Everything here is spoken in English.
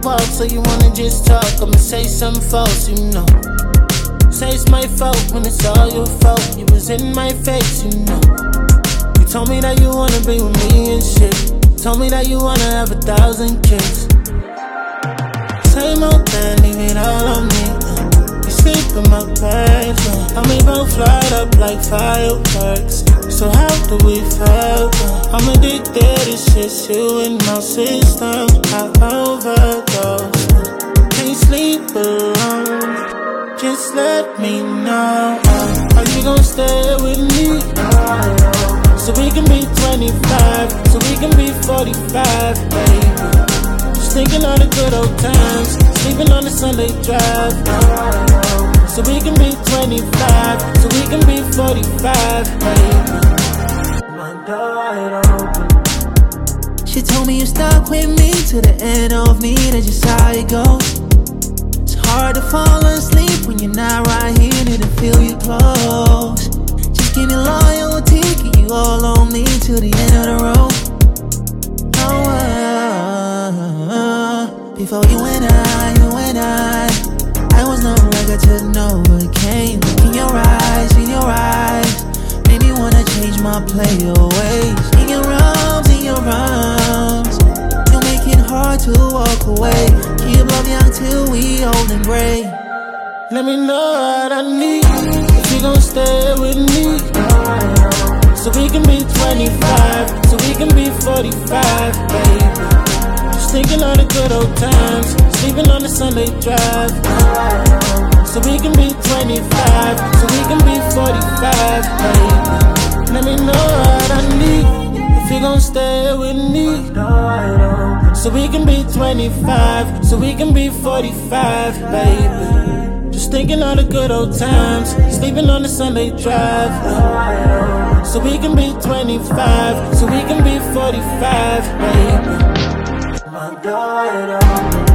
walk, so you wanna just talk. I'ma say something false, you know. Say it's my fault when it's all your fault. You was in my face, you know. You told me that you wanna be with me and shit. Told me that you wanna have 1,000 kids. Same old thing, leave it all on me. You sleep in my bed, and we both light up like fireworks. So how do we fail? I'm addicted to shit, you in my system. I overdose. Can't sleep alone. Just let me know. Are you gon' stay with me? So we can be 25, so we can be 45, baby. Just thinking of the good old times, sleeping on the Sunday drive. So we can be 25, so we can be 45, baby. My door open. She told me you're stuck with me to the end of me, that's just how it goes. It's hard to fall asleep when you're not right here, need to feel you close. Just give me loyalty, keep you all on me till the end of the road. Before you and I was no record to know what came. In your eyes, made me wanna change my play ways. In your arms, you make it hard to walk away. Keep love young till we old and gray. Let me know what I need, if you gon' stay with me. So we can be 25, so we can be 45, baby. Just thinking of the good old times, sleeping on the Sunday drive. So we can be 25, so we can be 45, baby. Let me know what I need, if you gon' stay with me. So we can be 25, so we can be 45, baby. Just thinking of the good old times, sleeping on the Sunday drive. So we can be 25, so we can be 45, baby. My God,